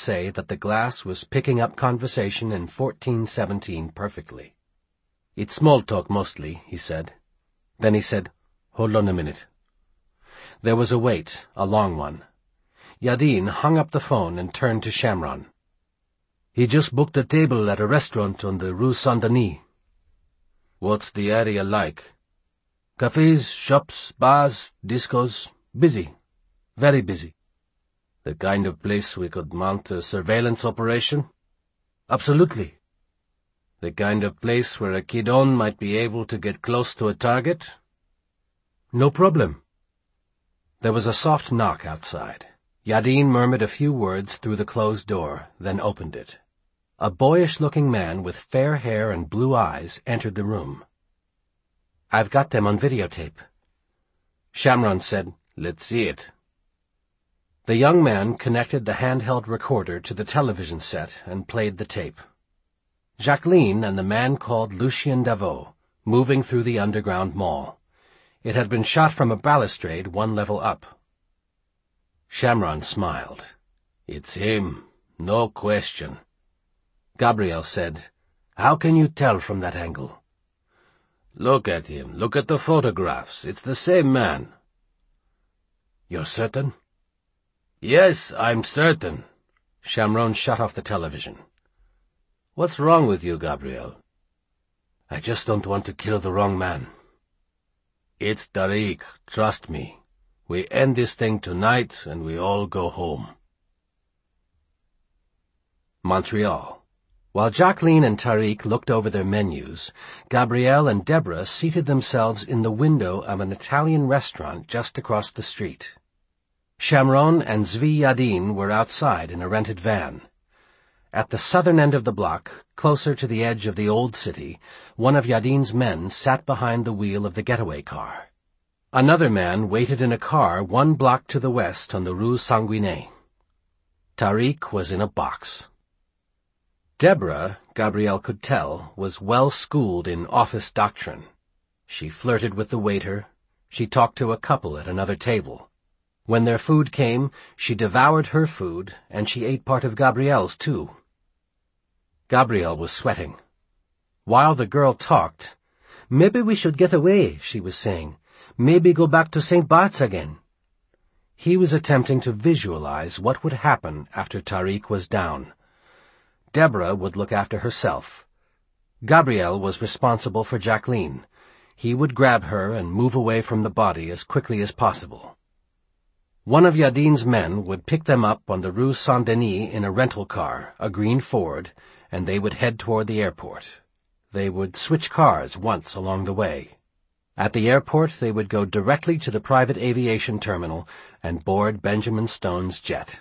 say that the glass was picking up conversation in 1417 perfectly. "It's small talk mostly," he said. Then he said, "Hold on a minute." There was a wait, a long one. Yadin hung up the phone and turned to Shamron. "He just booked a table at a restaurant on the Rue Saint-Denis." "What's the area like?" "Cafes, shops, bars, discos. Busy. Very busy." "The kind of place we could mount a surveillance operation?" "Absolutely." "The kind of place where a kidon might be able to get close to a target?" "No problem." There was a soft knock outside. Yadin murmured a few words through the closed door, then opened it. A boyish-looking man with fair hair and blue eyes entered the room. "I've got them on videotape." Shamron said, "Let's see it." The young man connected the handheld recorder to the television set and played the tape. Jacqueline and the man called Lucien Davot, moving through the underground mall. It had been shot from a balustrade 1 level up. Shamron smiled. "It's him, no question." Gabriel said, "How can you tell from that angle?" "Look at him. Look at the photographs. It's the same man." "You're certain?" "Yes, I'm certain." Shamron shut off the television. "What's wrong with you, Gabriel?" "I just don't want to kill the wrong man." "It's Tariq, trust me. We end this thing tonight and we all go home." Montreal. While Jacqueline and Tariq looked over their menus, Gabrielle and Deborah seated themselves in the window of an Italian restaurant just across the street. Shamron and Zvi Yadin were outside in a rented van. At the southern end of the block, closer to the edge of the old city, one of Yadin's men sat behind the wheel of the getaway car. Another man waited in a car 1 block to the west on the Rue Sanguinet. Tariq was in a box. Deborah, Gabrielle could tell, was well-schooled in office doctrine. She flirted with the waiter. She talked to a couple at another table. When their food came, she devoured her food, and she ate part of Gabrielle's, too. Gabrielle was sweating. While the girl talked, "Maybe we should get away," she was saying. "Maybe go back to St. Bart's again." He was attempting to visualize what would happen after Tariq was down. Deborah would look after herself. Gabrielle was responsible for Jacqueline. He would grab her and move away from the body as quickly as possible. One of Yadin's men would pick them up on the Rue Saint-Denis in a rental car, a green Ford, and they would head toward the airport. They would switch cars once along the way. At the airport, they would go directly to the private aviation terminal and board Benjamin Stone's jet.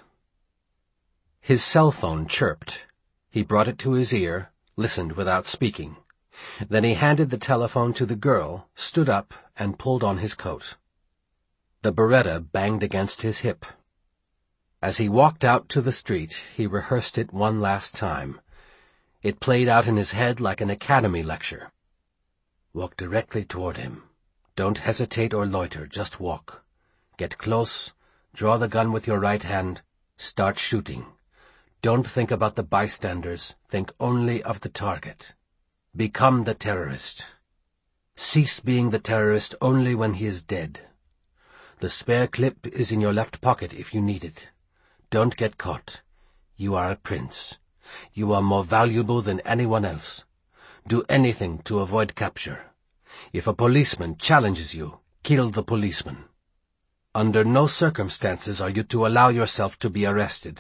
His cell phone chirped. He brought it to his ear, listened without speaking. Then he handed the telephone to the girl, stood up, and pulled on his coat. The Beretta banged against his hip. As he walked out to the street, he rehearsed it one last time. It played out in his head like an academy lecture. Walk directly toward him. Don't hesitate or loiter, just walk. Get close, draw the gun with your right hand, start shooting. Don't think about the bystanders, think only of the target. Become the terrorist. Cease being the terrorist only when he is dead. The spare clip is in your left pocket if you need it. Don't get caught. You are a prince. You are more valuable than anyone else. Do anything to avoid capture. If a policeman challenges you, kill the policeman. Under no circumstances are you to allow yourself to be arrested.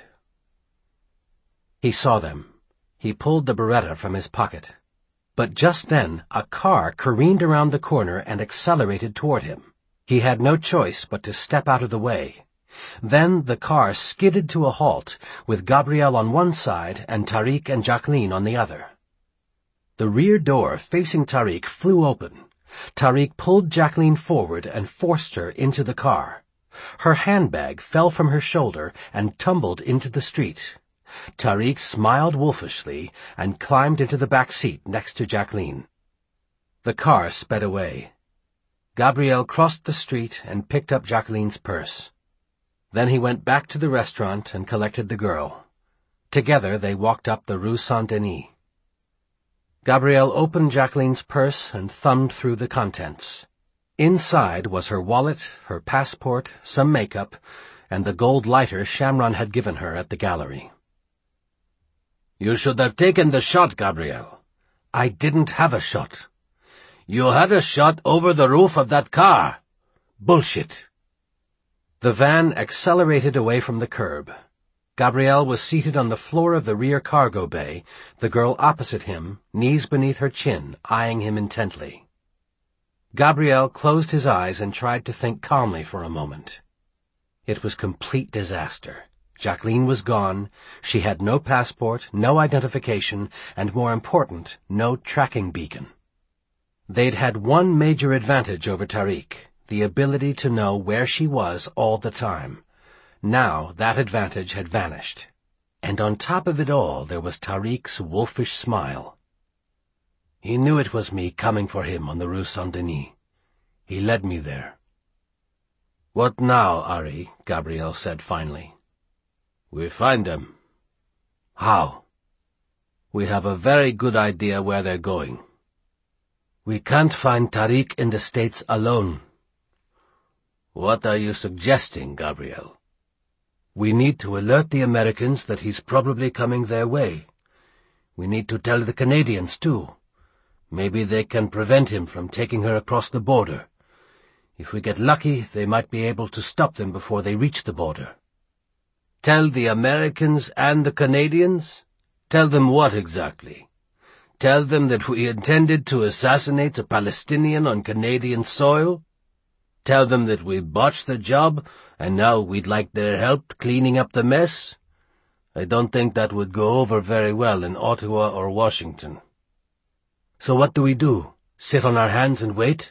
He saw them. He pulled the Beretta from his pocket. But just then, a car careened around the corner and accelerated toward him. He had no choice but to step out of the way. Then the car skidded to a halt, with Gabrielle on one side and Tariq and Jacqueline on the other. The rear door facing Tariq flew open. Tariq pulled Jacqueline forward and forced her into the car. Her handbag fell from her shoulder and tumbled into the street. Tariq smiled wolfishly and climbed into the back seat next to Jacqueline. The car sped away. Gabriel crossed the street and picked up Jacqueline's purse. Then he went back to the restaurant and collected the girl. Together they walked up the Rue Saint-Denis. Gabrielle opened Jacqueline's purse and thumbed through the contents. Inside was her wallet, her passport, some makeup, and the gold lighter Shamron had given her at the gallery. "You should have taken the shot, Gabrielle." "I didn't have a shot." "You had a shot over the roof of that car." "Bullshit." The van accelerated away from the curb. Gabrielle was seated on the floor of the rear cargo bay, the girl opposite him, knees beneath her chin, eyeing him intently. Gabrielle closed his eyes and tried to think calmly for a moment. It was complete disaster. Jacqueline was gone, she had no passport, no identification, and more important, no tracking beacon. They'd had one major advantage over Tariq, the ability to know where she was all the time. Now that advantage had vanished. And on top of it all there was Tariq's wolfish smile. "He knew it was me coming for him on the Rue Saint-Denis. He led me there." "What now, Ari?" Gabrielle said finally. "We find them." "How?" "We have a very good idea where they're going." "We can't find Tariq in the States alone." "What are you suggesting, Gabrielle?" "We need to alert the Americans that he's probably coming their way. We need to tell the Canadians, too. Maybe they can prevent him from taking her across the border. If we get lucky, they might be able to stop them before they reach the border." "Tell the Americans and the Canadians? Tell them what exactly? Tell them that we intended to assassinate a Palestinian on Canadian soil? Tell them that we botched the job, and now we'd like their help cleaning up the mess? I don't think that would go over very well in Ottawa or Washington." "So what do we do? Sit on our hands and wait?"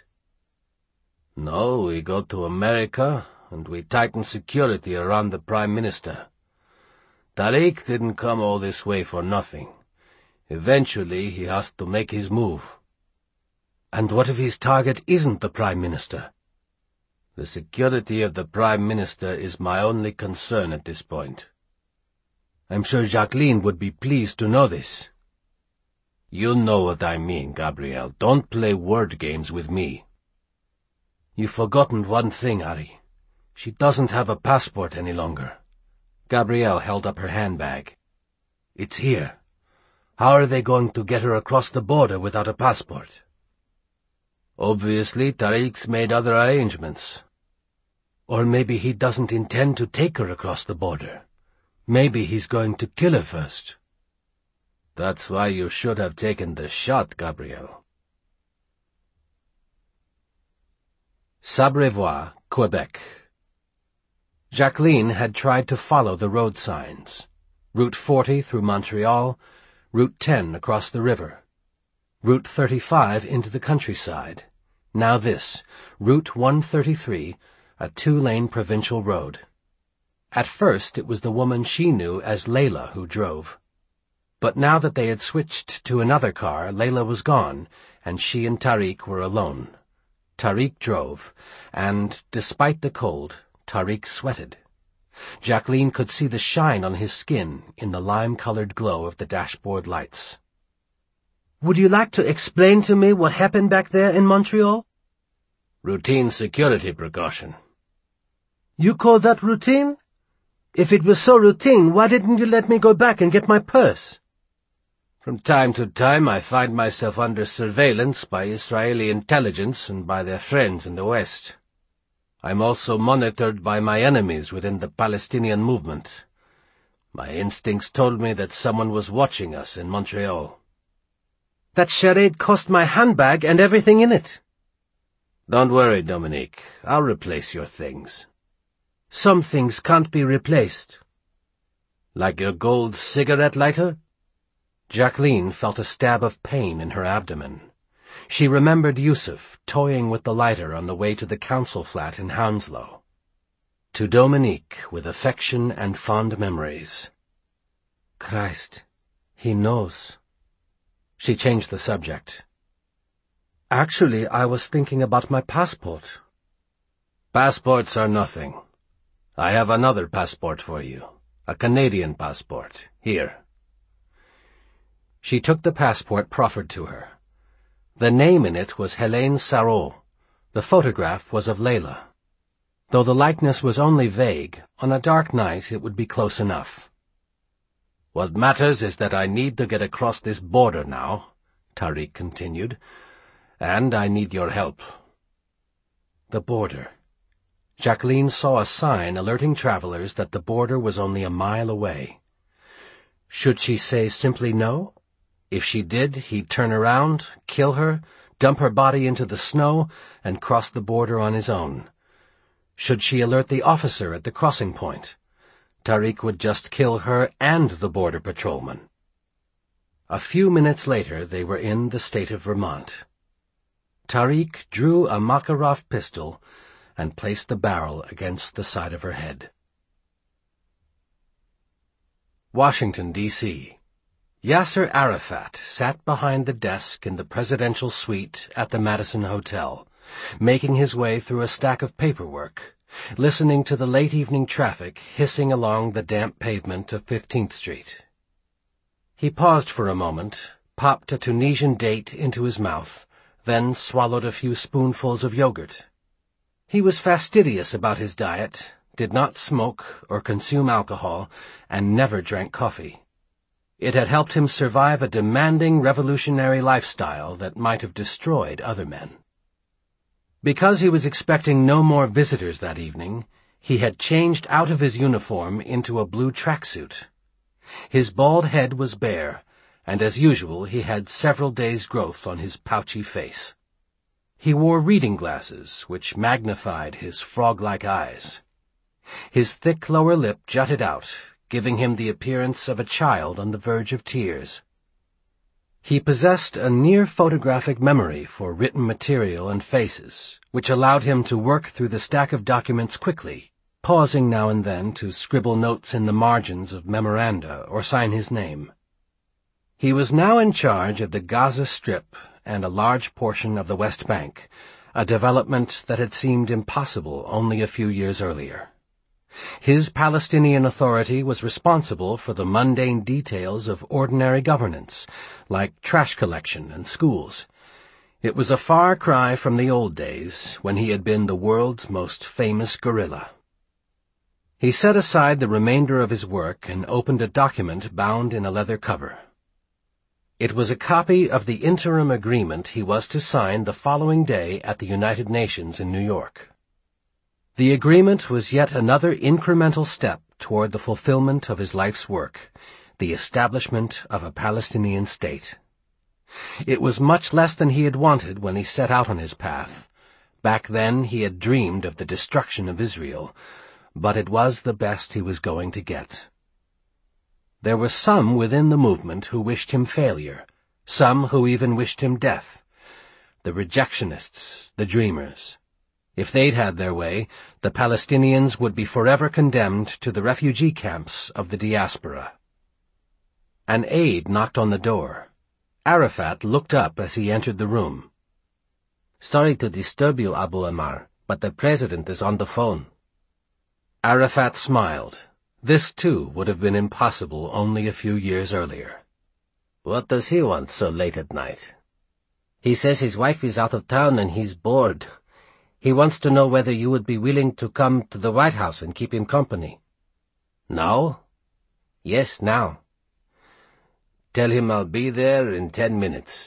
"No, we go to America, and we tighten security around the Prime Minister. Tariq didn't come all this way for nothing. Eventually he has to make his move." "And what if his target isn't the Prime Minister?" "The security of the Prime Minister is my only concern at this point." "I'm sure Jacqueline would be pleased to know this." "You know what I mean, Gabrielle. Don't play word games with me." "You've forgotten one thing, Ari. She doesn't have a passport any longer." Gabrielle held up her handbag. "It's here. How are they going to get her across the border without a passport?" "Obviously, Tariq's made other arrangements." "Or maybe he doesn't intend to take her across the border. Maybe he's going to kill her first." "That's why you should have taken the shot, Gabrielle." Sabrevois, Quebec. Jacqueline had tried to follow the road signs. Route 40 through Montreal, Route 10 across the river, Route 35 into the countryside. Now this, Route 133, a 2-lane provincial road. At first it was the woman she knew as Layla who drove. But now that they had switched to another car, Layla was gone, and she and Tariq were alone. Tariq drove, and, despite the cold, Tariq sweated. Jacqueline could see the shine on his skin in the lime-colored glow of the dashboard lights. "Would you like to explain to me what happened back there in Montreal?" "Routine security precaution." "You call that routine? If it was so routine, why didn't you let me go back and get my purse?" "From time to time I find myself under surveillance by Israeli intelligence and by their friends in the West. I'm also monitored by my enemies within the Palestinian movement. My instincts told me that someone was watching us in Montreal." "That charade cost my handbag and everything in it." "Don't worry, Dominique. I'll replace your things." "Some things can't be replaced." "Like your gold cigarette lighter?" Jacqueline felt a stab of pain in her abdomen. She remembered Yusuf toying with the lighter on the way to the council flat in Hounslow. To Dominique, with affection and fond memories. Christ, he knows. She changed the subject. "Actually, I was thinking about my passport." "Passports are nothing. I have another passport for you, a Canadian passport. Here." She took the passport proffered to her. The name in it was Helene Sarrault. The photograph was of Layla. Though the likeness was only vague, on a dark night it would be close enough. "What matters is that I need to get across this border now," Tariq continued, "and I need your help." The border. Jacqueline saw a sign alerting travelers that the border was only a mile away. Should she say simply no? If she did, he'd turn around, kill her, dump her body into the snow, and cross the border on his own. Should she alert the officer at the crossing point? Tariq would just kill her and the border patrolman. A few minutes later they were in the state of Vermont. Tariq drew a Makarov pistol and placed the barrel against the side of her head. Washington, D.C. Yasser Arafat sat behind the desk in the presidential suite at the Madison Hotel, making his way through a stack of paperwork, listening to the late-evening traffic hissing along the damp pavement of 15th Street. He paused for a moment, popped a Tunisian date into his mouth, then swallowed a few spoonfuls of yogurt. He was fastidious about his diet, did not smoke or consume alcohol, and never drank coffee. It had helped him survive a demanding revolutionary lifestyle that might have destroyed other men. Because he was expecting no more visitors that evening, he had changed out of his uniform into a blue tracksuit. His bald head was bare, and as usual he had several days' growth on his pouchy face. He wore reading glasses, which magnified his frog-like eyes. His thick lower lip jutted out, giving him the appearance of a child on the verge of tears. He possessed a near-photographic memory for written material and faces, which allowed him to work through the stack of documents quickly, pausing now and then to scribble notes in the margins of memoranda or sign his name. He was now in charge of the Gaza Strip and a large portion of the West Bank, a development that had seemed impossible only a few years earlier. His Palestinian Authority was responsible for the mundane details of ordinary governance, like trash collection and schools. It was a far cry from the old days, when he had been the world's most famous guerrilla. He set aside the remainder of his work and opened a document bound in a leather cover. It was a copy of the interim agreement he was to sign the following day at the United Nations in New York. The agreement was yet another incremental step toward the fulfillment of his life's work, the establishment of a Palestinian state. It was much less than he had wanted when he set out on his path. Back then he had dreamed of the destruction of Israel, but it was the best he was going to get. There were some within the movement who wished him failure, some who even wished him death. The rejectionists, the dreamers. If they'd had their way, the Palestinians would be forever condemned to the refugee camps of the diaspora. An aide knocked on the door. Arafat looked up as he entered the room. "Sorry to disturb you, Abu Ammar, but the president is on the phone." Arafat smiled. This, too, would have been impossible only a few years earlier. "What does he want so late at night?" "He says his wife is out of town and he's bored. He wants to know whether you would be willing to come to the White House and keep him company." "Now?" "Yes, now." "Tell him I'll be there in 10 minutes.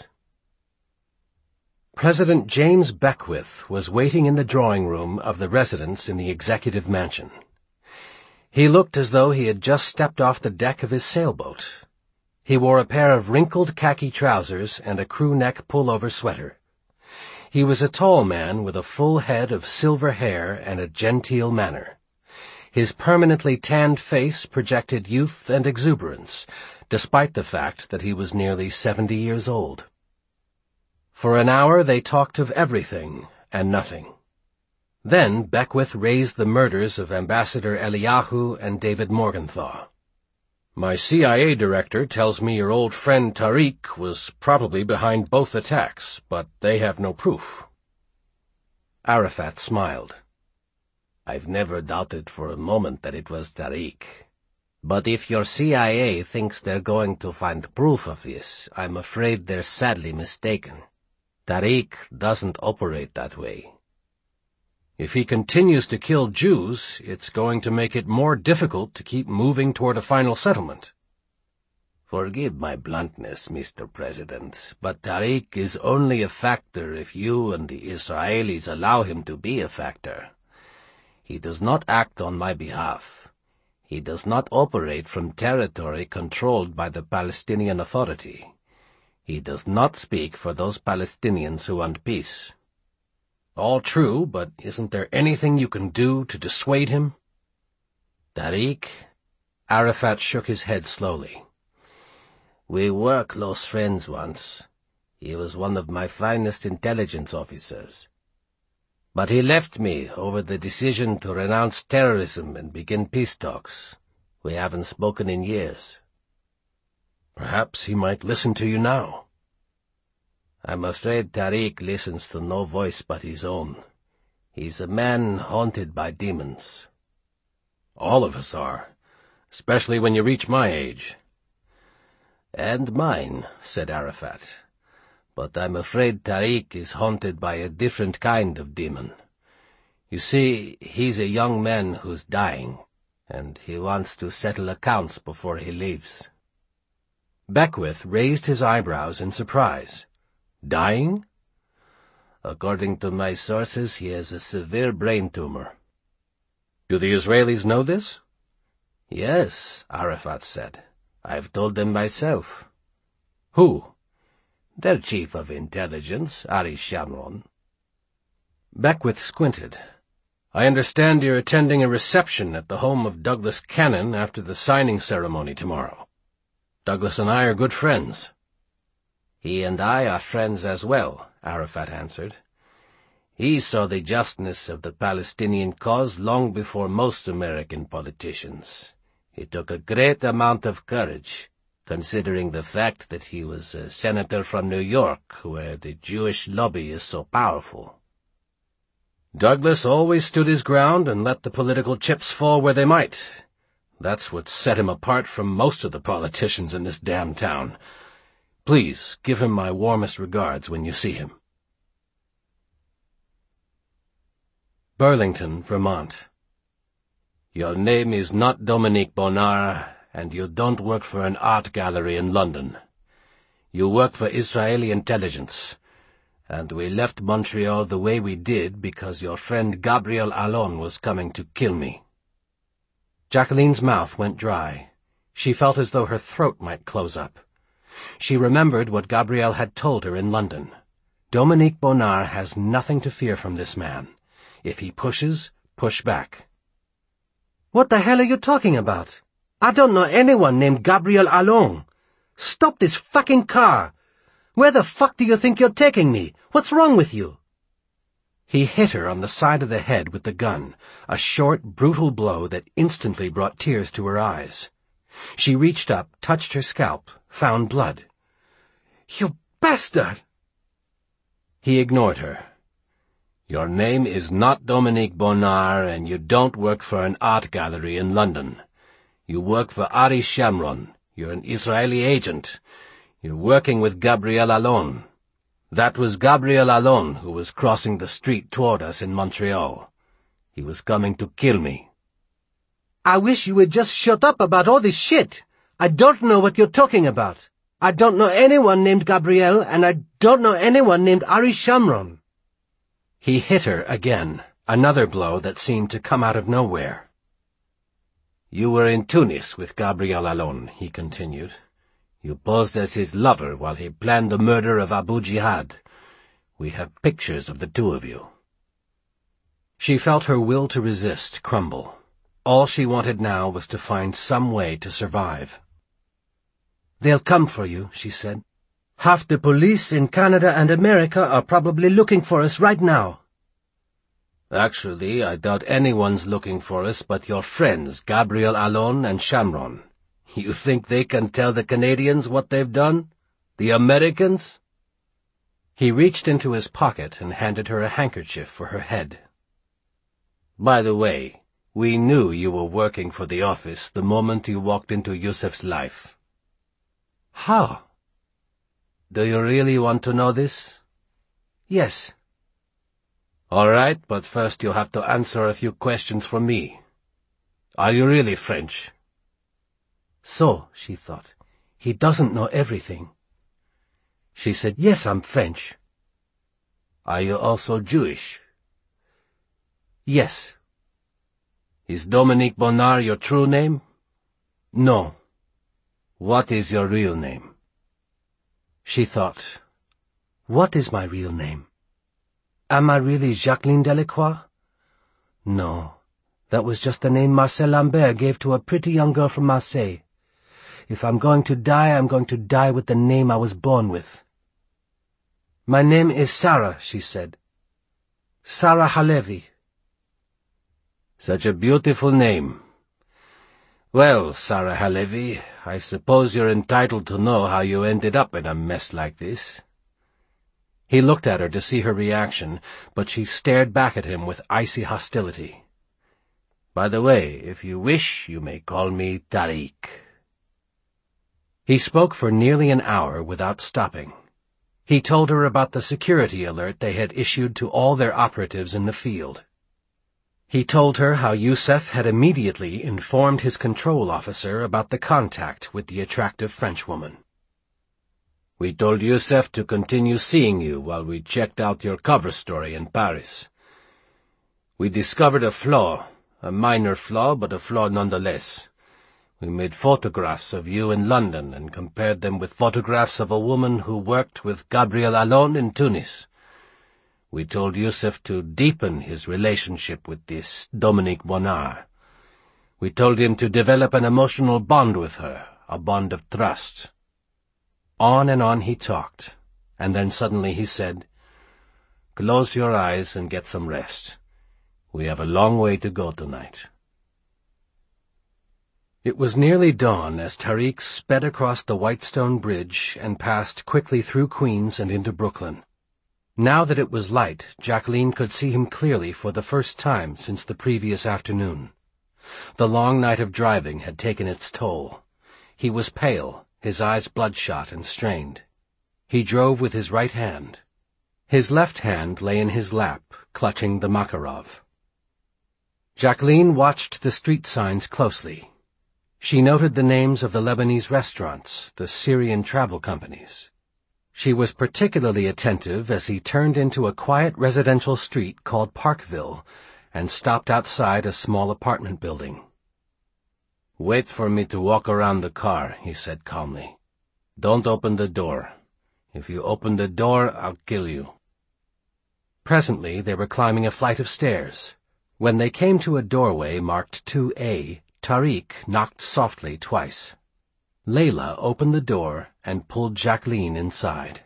President James Beckwith was waiting in the drawing room of the residence in the Executive Mansion. He looked as though he had just stepped off the deck of his sailboat. He wore a pair of wrinkled khaki trousers and a crew-neck pullover sweater. He was a tall man with a full head of silver hair and a genteel manner. His permanently tanned face projected youth and exuberance, despite the fact that he was nearly 70 years old. For an hour they talked of everything and nothing. Then Beckwith raised the murders of Ambassador Eliyahu and David Morgenthau. "My CIA director tells me your old friend Tariq was probably behind both attacks, but they have no proof." Arafat smiled. "I've never doubted for a moment that it was Tariq. But if your CIA thinks they're going to find proof of this, I'm afraid they're sadly mistaken. Tariq doesn't operate that way. If he continues to kill Jews, it's going to make it more difficult to keep moving toward a final settlement. Forgive my bluntness, Mr. President, but Tariq is only a factor if you and the Israelis allow him to be a factor. He does not act on my behalf. He does not operate from territory controlled by the Palestinian Authority. He does not speak for those Palestinians who want peace. All true, but isn't there anything you can do to dissuade him? Tariq? Arafat shook his head slowly. We were close friends once. He was one of my finest intelligence officers. But he left me over the decision to renounce terrorism and begin peace talks. We haven't spoken in years. Perhaps he might listen to you now. I'm afraid Tariq listens to no voice but his own. He's a man haunted by demons. All of us are, especially when you reach my age. And mine, said Arafat. But I'm afraid Tariq is haunted by a different kind of demon. You see, he's a young man who's dying, and he wants to settle accounts before he leaves. Beckwith raised his eyebrows in surprise. Dying? According to my sources, he has a severe brain tumor. Do the Israelis know this? Yes, Arafat said. I've told them myself. Who? Their chief of intelligence, Ari Shamron. Beckwith squinted. I understand you're attending a reception at the home of Douglas Cannon after the signing ceremony tomorrow. Douglas and I are good friends. He and I are friends as well, Arafat answered. He saw the justness of the Palestinian cause long before most American politicians. It took a great amount of courage, considering the fact that he was a senator from New York, where the Jewish lobby is so powerful. Douglas always stood his ground and let the political chips fall where they might. That's what set him apart from most of the politicians in this damn town. Please give him my warmest regards when you see him. Burlington, Vermont. Your name is not Dominique Bonnard, and you don't work for an art gallery in London. You work for Israeli intelligence, and we left Montreal the way we did because your friend Gabriel Allon was coming to kill me. Jacqueline's mouth went dry. She felt as though her throat might close up. She remembered what Gabriel had told her in London. Dominique Bonnard has nothing to fear from this man. If he pushes, push back. What the hell are you talking about? I don't know anyone named Gabriel Allon. Stop this fucking car. Where the fuck do you think you're taking me? What's wrong with you? He hit her on the side of the head with the gun, a short, brutal blow that instantly brought tears to her eyes. She reached up, touched her scalp, found blood. You bastard! He ignored her. Your name is not Dominique Bonnard, and you don't work for an art gallery in London. You work for Ari Shamron. You're an Israeli agent. You're working with Gabriel Allon. That was Gabriel Allon who was crossing the street toward us in Montreal. He was coming to kill me. I wish you would just shut up about all this shit. I don't know what you're talking about. I don't know anyone named Gabriel, and I don't know anyone named Ari Shamron. He hit her again, another blow that seemed to come out of nowhere. You were in Tunis with Gabriel Allon, he continued. You posed as his lover while he planned the murder of Abu Jihad. We have pictures of the two of you. She felt her will to resist crumble. All she wanted now was to find some way to survive. They'll come for you, she said. Half the police in Canada and America are probably looking for us right now. Actually, I doubt anyone's looking for us but your friends, Gabriel Allon and Shamron. You think they can tell the Canadians what they've done? The Americans? He reached into his pocket and handed her a handkerchief for her head. By the way, We knew you were working for the office the moment you walked into Yusef's life. How? Do you really want to know this? Yes. All right, but first you'll have to answer a few questions from me. Are you really French? So, she thought, he doesn't know everything. She said, yes, I'm French. Are you also Jewish? Yes. Is Dominique Bonnard your true name? No. What is your real name? She thought, what is my real name? Am I really Jacqueline Delacroix? No, that was just the name Marcel Lambert gave to a pretty young girl from Marseille. If I'm going to die, I'm going to die with the name I was born with. My name is Sarah, she said. Sarah Halevi. Such a beautiful name. Well, Sarah Halevi, I suppose you're entitled to know how you ended up in a mess like this. He looked at her to see her reaction, but she stared back at him with icy hostility. By the way, if you wish, you may call me Tariq. He spoke for nearly an hour without stopping. He told her about the security alert they had issued to all their operatives in the field. He told her how Yusef had immediately informed his control officer about the contact with the attractive Frenchwoman. We told Yusef to continue seeing you while we checked out your cover story in Paris. We discovered a flaw, a minor flaw, but a flaw nonetheless. We made photographs of you in London and compared them with photographs of a woman who worked with Gabriel Allon in Tunis. We told Yusef to deepen his relationship with this Dominique Bonnard. We told him to develop an emotional bond with her, a bond of trust. On and on he talked, and then suddenly he said, "Close your eyes and get some rest. We have a long way to go tonight." It was nearly dawn as Tariq sped across the Whitestone Bridge and passed quickly through Queens and into Brooklyn. Now that it was light, Jacqueline could see him clearly for the first time since the previous afternoon. The long night of driving had taken its toll. He was pale, his eyes bloodshot and strained. He drove with his right hand. His left hand lay in his lap, clutching the Makarov. Jacqueline watched the street signs closely. She noted the names of the Lebanese restaurants, the Syrian travel companies. She was particularly attentive as he turned into a quiet residential street called Parkville and stopped outside a small apartment building. "Wait for me to walk around the car," he said calmly. "Don't open the door. If you open the door, I'll kill you." Presently they were climbing a flight of stairs. When they came to a doorway marked 2A, Tariq knocked softly twice. Layla opened the door and pulled Jacqueline inside.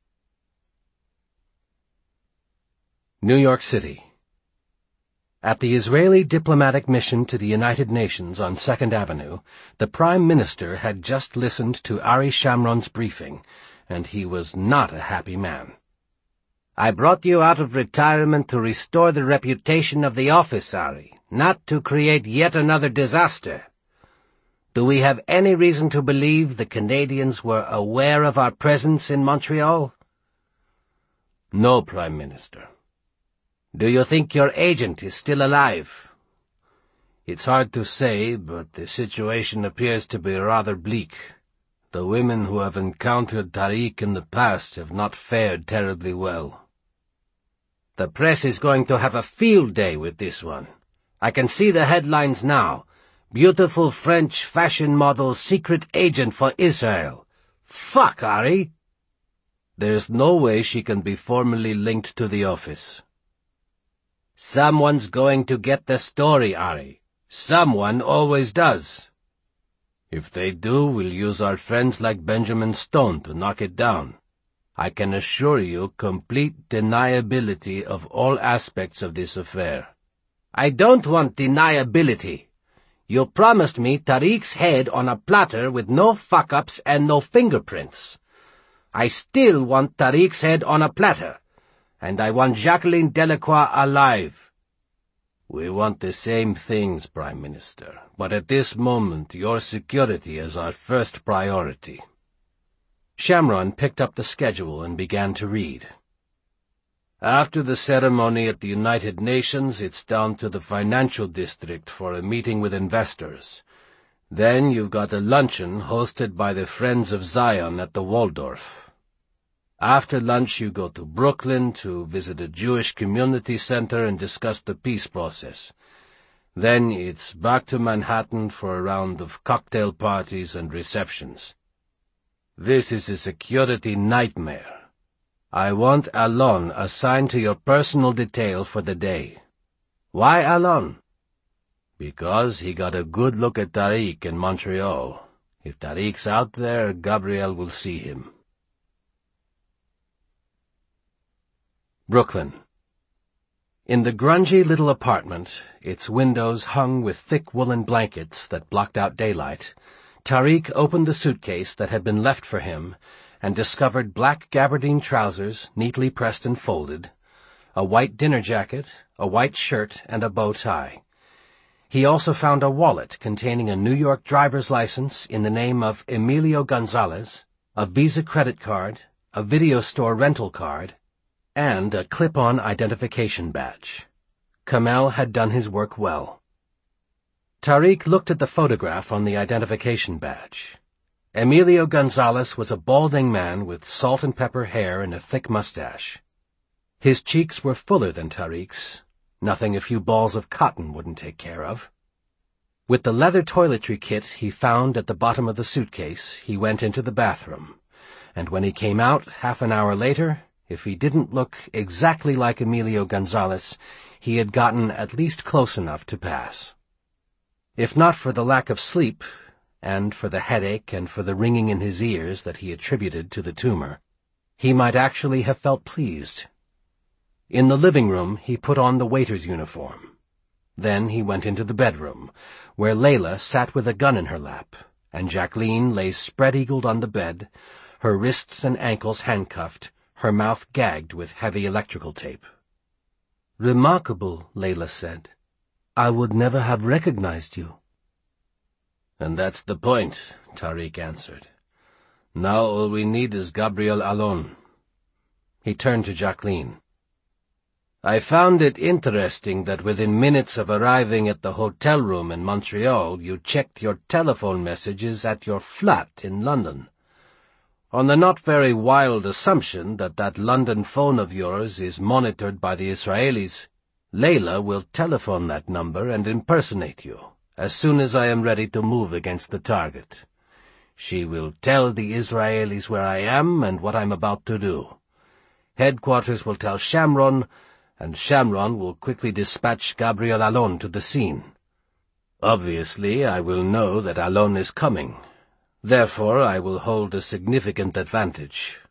New York City. At the Israeli diplomatic mission to the United Nations on 2nd Avenue, the Prime Minister had just listened to Ari Shamron's briefing, and he was not a happy man. "I brought you out of retirement to restore the reputation of the office, Ari, not to create yet another disaster. Do we have any reason to believe the Canadians were aware of our presence in Montreal?" "No, Prime Minister." "Do you think your agent is still alive?" "It's hard to say, but the situation appears to be rather bleak. The women who have encountered Tariq in the past have not fared terribly well." "The press is going to have a field day with this one. I can see the headlines now. Beautiful French fashion model secret agent for Israel. Fuck, Ari!" "There's no way she can be formally linked to the office." "Someone's going to get the story, Ari. Someone always does." "If they do, we'll use our friends like Benjamin Stone to knock it down. I can assure you complete deniability of all aspects of this affair." "I don't want deniability. You promised me Tariq's head on a platter with no fuck-ups and no fingerprints. I still want Tariq's head on a platter, and I want Jacqueline Delacroix alive." We want the same things, Prime Minister, but at this moment your security is our first priority. Shamron picked up the schedule and began to read. After the ceremony at the United Nations, it's down to the financial district for a meeting with investors. Then you've got a luncheon hosted by the Friends of Zion at the Waldorf. After lunch you go to Brooklyn to visit a Jewish community center and discuss the peace process. Then it's back to Manhattan for a round of cocktail parties and receptions. This is a security nightmare. I want Alon assigned to your personal detail for the day. Why Alon? Because he got a good look at Tariq in Montreal. If Tariq's out there, Gabrielle will see him. Brooklyn. In the grungy little apartment, its windows hung with thick woolen blankets that blocked out daylight, Tariq opened the suitcase that had been left for him and discovered black gabardine trousers, neatly pressed and folded, a white dinner jacket, a white shirt, and a bow tie. He also found a wallet containing a New York driver's license in the name of Emilio Gonzalez, a Visa credit card, a video store rental card, and a clip-on identification badge. Kamel had done his work well. Tariq looked at the photograph on the identification badge. Emilio Gonzalez was a balding man with salt and pepper hair and a thick mustache. His cheeks were fuller than Tariq's, nothing a few balls of cotton wouldn't take care of. With the leather toiletry kit he found at the bottom of the suitcase, he went into the bathroom, and when he came out half an hour later, if he didn't look exactly like Emilio Gonzalez, he had gotten at least close enough to pass. If not for the lack of sleep, and for the headache and for the ringing in his ears that he attributed to the tumor, he might actually have felt pleased. In the living room, he put on the waiter's uniform. Then he went into the bedroom, where Layla sat with a gun in her lap, and Jacqueline lay spread-eagled on the bed, her wrists and ankles handcuffed, her mouth gagged with heavy electrical tape. "Remarkable," Layla said. "I would never have recognized you." "And that's the point," Tariq answered. "Now all we need is Gabrielle Alon." He turned to Jacqueline. "I found it interesting that within minutes of arriving at the hotel room in Montreal, you checked your telephone messages at your flat in London. On the not very wild assumption that that London phone of yours is monitored by the Israelis, Layla will telephone that number and impersonate you as soon as I am ready to move against the target. She will tell the Israelis where I am and what I'm about to do. Headquarters will tell Shamron, and Shamron will quickly dispatch Gabrielle Alon to the scene. Obviously, I will know that Alon is coming. Therefore, I will hold a significant advantage."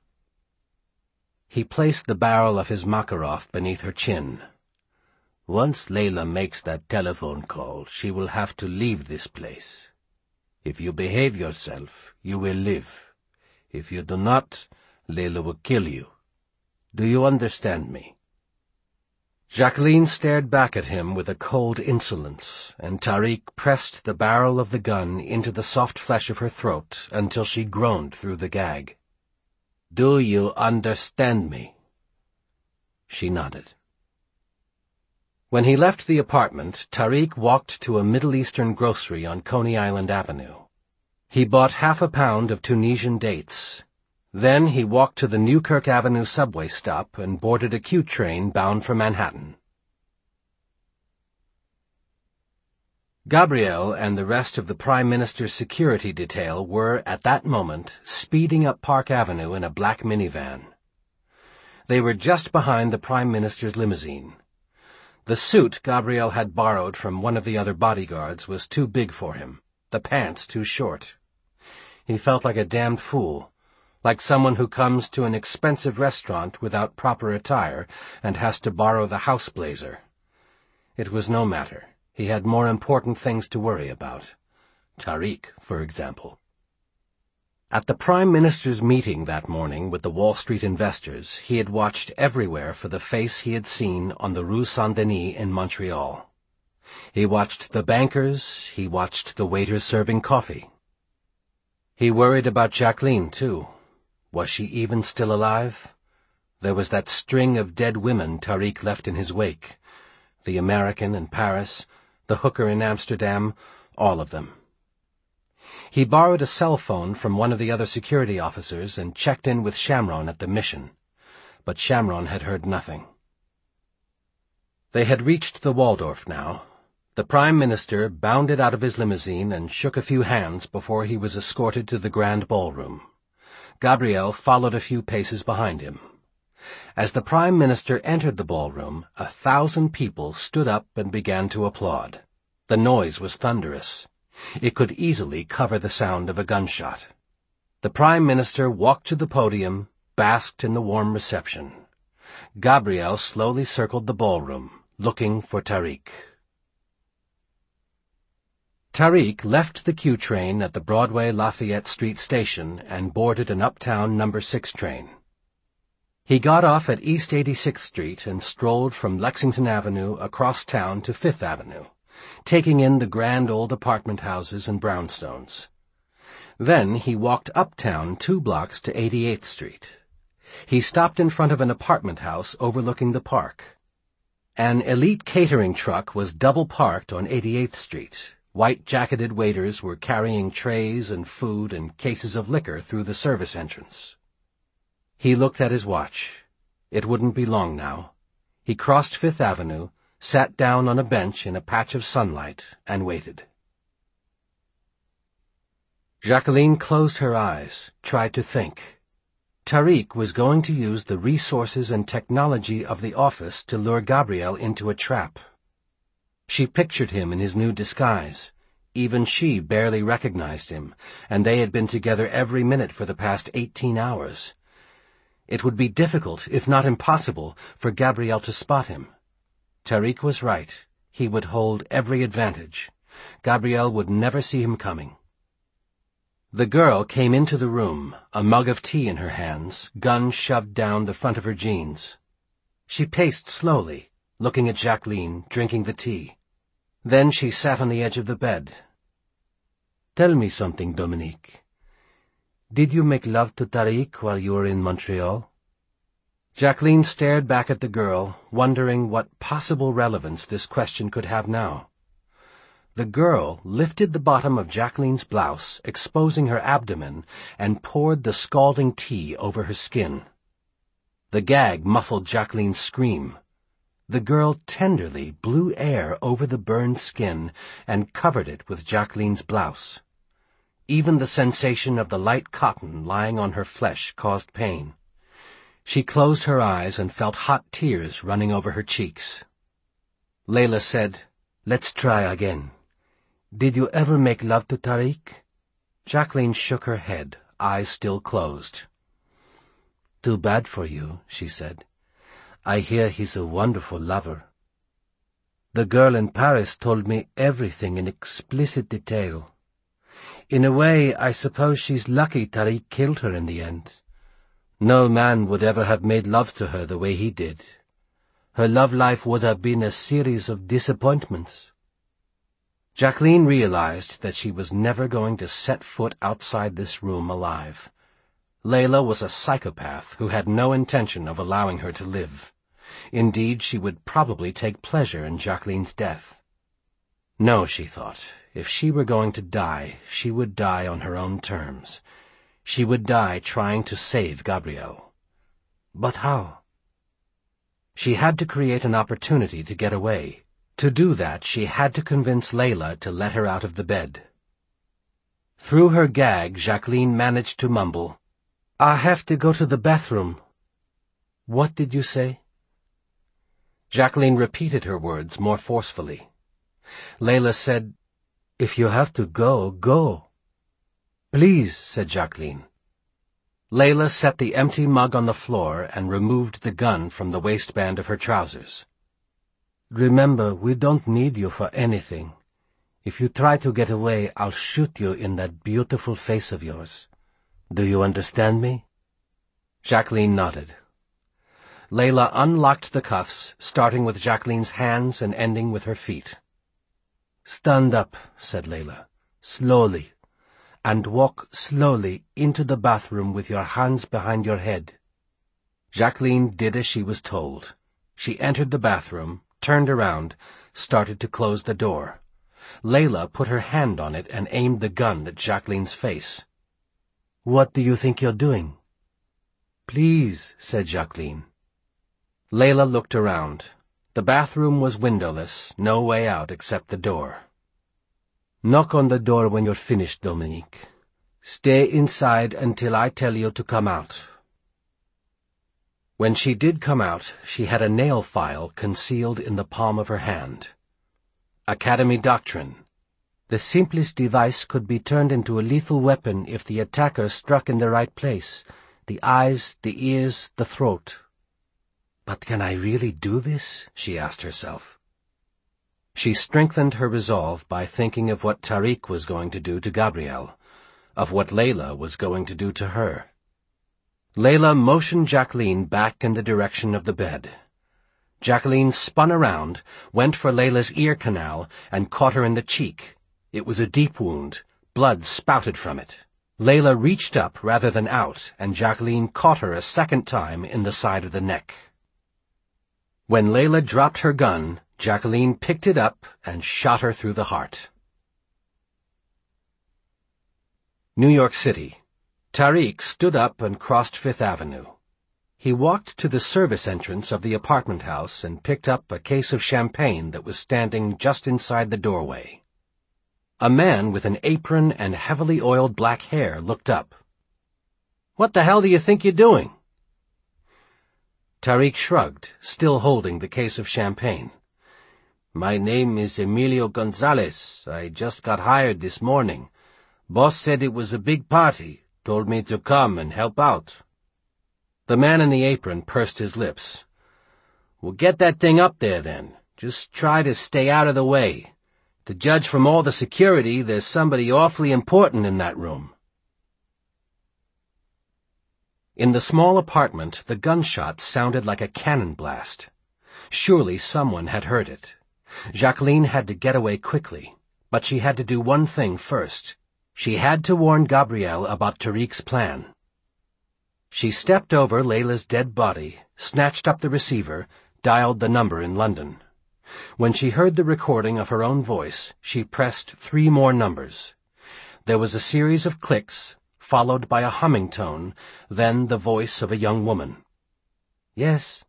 He placed the barrel of his Makarov beneath her chin. "Once Layla makes that telephone call, she will have to leave this place. If you behave yourself, you will live. If you do not, Layla will kill you. Do you understand me?" Jacqueline stared back at him with a cold insolence, and Tariq pressed the barrel of the gun into the soft flesh of her throat until she groaned through the gag. "Do you understand me?" She nodded. When he left the apartment, Tariq walked to a Middle Eastern grocery on Coney Island Avenue. He bought 1/2 pound of Tunisian dates. Then he walked to the Newkirk Avenue subway stop and boarded a Q train bound for Manhattan. Gabrielle and the rest of the Prime Minister's security detail were, at that moment, speeding up Park Avenue in a black minivan. They were just behind the Prime Minister's limousine. The suit Gabrielle had borrowed from one of the other bodyguards was too big for him, the pants too short. He felt like a damned fool, like someone who comes to an expensive restaurant without proper attire and has to borrow the house blazer. It was no matter. He had more important things to worry about. Tariq, for example. At the Prime Minister's meeting that morning with the Wall Street investors, he had watched everywhere for the face he had seen on the Rue Saint-Denis in Montreal. He watched the bankers, he watched the waiters serving coffee. He worried about Jacqueline, too. Was she even still alive? There was that string of dead women Tariq left in his wake. The American in Paris, the hooker in Amsterdam, all of them. He borrowed a cell phone from one of the other security officers and checked in with Shamron at the mission. But Shamron had heard nothing. They had reached the Waldorf now. The Prime Minister bounded out of his limousine and shook a few hands before he was escorted to the grand ballroom. Gabrielle followed a few paces behind him. As the Prime Minister entered the ballroom, 1,000 people stood up and began to applaud. The noise was thunderous. It could easily cover the sound of a gunshot. The Prime Minister walked to the podium, basked in the warm reception. Gabrielle slowly circled the ballroom, looking for Tariq. Tariq left the Q train at the Broadway Lafayette Street station and boarded an uptown No. 6 train. He got off at East 86th Street and strolled from Lexington Avenue across town to Fifth Avenue, taking in the grand old apartment houses and brownstones. Then he walked uptown 2 blocks to 88th Street. He stopped in front of an apartment house overlooking the park. An elite catering truck was double-parked on 88th Street. White-jacketed waiters were carrying trays and food and cases of liquor through the service entrance. He looked at his watch. It wouldn't be long now. He crossed Fifth Avenue, sat down on a bench in a patch of sunlight, and waited. Jacqueline closed her eyes, tried to think. Tariq was going to use the resources and technology of the office to lure Gabrielle into a trap. She pictured him in his new disguise. Even she barely recognized him, and they had been together every minute for the past 18 hours. It would be difficult, if not impossible, for Gabrielle to spot him. Tariq was right. He would hold every advantage. Gabrielle would never see him coming. The girl came into the room, a mug of tea in her hands, gun shoved down the front of her jeans. She paced slowly, looking at Jacqueline, drinking the tea. Then she sat on the edge of the bed. "Tell me something, Dominique. Did you make love to Tariq while you were in Montreal?" Jacqueline stared back at the girl, wondering what possible relevance this question could have now. The girl lifted the bottom of Jacqueline's blouse, exposing her abdomen, and poured the scalding tea over her skin. The gag muffled Jacqueline's scream. The girl tenderly blew air over the burned skin and covered it with Jacqueline's blouse. Even the sensation of the light cotton lying on her flesh caused pain. She closed her eyes and felt hot tears running over her cheeks. Layla said, "Let's try again. Did you ever make love to Tariq?" Jacqueline shook her head, eyes still closed. "Too bad for you," she said. "I hear he's a wonderful lover. The girl in Paris told me everything in explicit detail. In a way, I suppose she's lucky Tariq killed her in the end. No man would ever have made love to her the way he did. Her love life would have been a series of disappointments." Jacqueline realized that she was never going to set foot outside this room alive. Layla was a psychopath who had no intention of allowing her to live. Indeed, she would probably take pleasure in Jacqueline's death. No, she thought, if she were going to die, she would die on her own terms. She would die trying to save Gabrielle. But how? She had to create an opportunity to get away. To do that, she had to convince Layla to let her out of the bed. Through her gag, Jacqueline managed to mumble, "I have to go to the bathroom." "What did you say?" Jacqueline repeated her words more forcefully. Layla said, "If you have to go, go." "Please," said Jacqueline. Layla set the empty mug on the floor and removed the gun from the waistband of her trousers. "Remember, we don't need you for anything. If you try to get away, I'll shoot you in that beautiful face of yours. Do you understand me?" Jacqueline nodded. Layla unlocked the cuffs, starting with Jacqueline's hands and ending with her feet. "Stand up," said Layla, "slowly, and walk slowly into the bathroom with your hands behind your head." Jacqueline did as she was told. She entered the bathroom, turned around, started to close the door. Layla put her hand on it and aimed the gun at Jacqueline's face. "What do you think you're doing?" "Please," said Jacqueline. Layla looked around. The bathroom was windowless, no way out except the door. "Knock on the door when you're finished, Dominique. Stay inside until I tell you to come out." When she did come out, she had a nail file concealed in the palm of her hand. Academy Doctrine. "The simplest device could be turned into a lethal weapon if the attacker struck in the right place, the eyes, the ears, the throat." "But can I really do this?" she asked herself. She strengthened her resolve by thinking of what Tariq was going to do to Gabrielle, of what Layla was going to do to her. Layla motioned Jacqueline back in the direction of the bed. Jacqueline spun around, went for Layla's ear canal, and caught her in the cheek. It was a deep wound. Blood spouted from it. Layla reached up rather than out, and Jacqueline caught her a second time in the side of the neck. When Layla dropped her gun, Jacqueline picked it up and shot her through the heart. New York City. Tariq stood up and crossed Fifth Avenue. He walked to the service entrance of the apartment house and picked up a case of champagne that was standing just inside the doorway. A man with an apron and heavily oiled black hair looked up. "What the hell do you think you're doing?" Tariq shrugged, still holding the case of champagne. "My name is Emilio Gonzalez. I just got hired this morning. Boss said it was a big party, told me to come and help out." The man in the apron pursed his lips. "Well, get that thing up there, then. Just try to stay out of the way. To judge from all the security, there's somebody awfully important in that room." In the small apartment, the gunshot sounded like a cannon blast. Surely someone had heard it. Jacqueline had to get away quickly, but she had to do one thing first. She had to warn Gabrielle about Tariq's plan. She stepped over Layla's dead body, snatched up the receiver, dialed the number in London. When she heard the recording of her own voice, she pressed 3 more numbers. There was a series of clicks, followed by a humming tone, then the voice of a young woman. "Yes.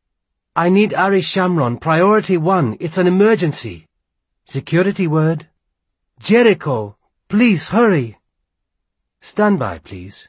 I need Ari Shamron, priority 1. It's an emergency. Security word. Jericho, please hurry. Stand by, please."